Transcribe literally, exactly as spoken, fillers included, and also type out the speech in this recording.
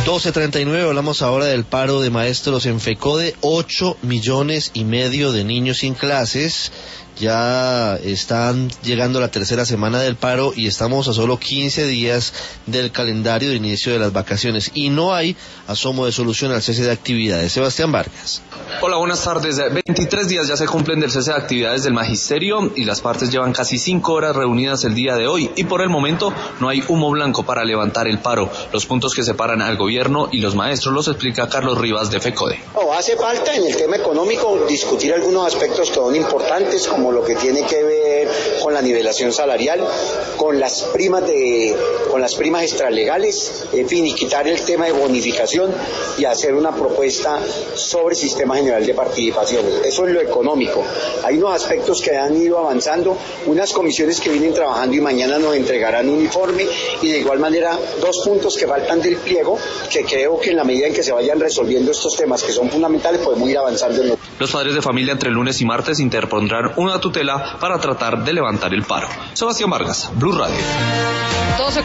doce treinta y nueve, hablamos ahora del paro de maestros en FECODE. Ocho millones y medio de niños sin clases. Ya están llegando a la tercera semana del paro y estamos a solo quince días del calendario de inicio de las vacaciones y no hay asomo de solución al cese de actividades. Sebastián Vargas. Hola, buenas tardes. veintitrés días ya se cumplen del cese de actividades del magisterio y las partes llevan casi cinco horas reunidas el día de hoy y por el momento no hay humo blanco para levantar el paro. Los puntos que separan al gobierno y los maestros los explica Carlos Rivas de FECODE. No, hace falta en el tema económico discutir algunos aspectos que son importantes, como lo que tiene que ver con la nivelación salarial, con las primas de, con las primas extralegales, en fin, y quitar el tema de bonificación y hacer una propuesta sobre sistema general de participaciones. Eso es lo económico. Hay unos aspectos que han ido avanzando, unas comisiones que vienen trabajando y mañana nos entregarán un informe, y de igual manera dos puntos que faltan del pliego, que creo que en la medida en que se vayan resolviendo estos temas que son fundamentales podemos ir avanzando en lo... Los padres de familia entre lunes y martes interpondrán una tutela para tratar de levantar el paro. Sebastián Vargas, Blue Radio.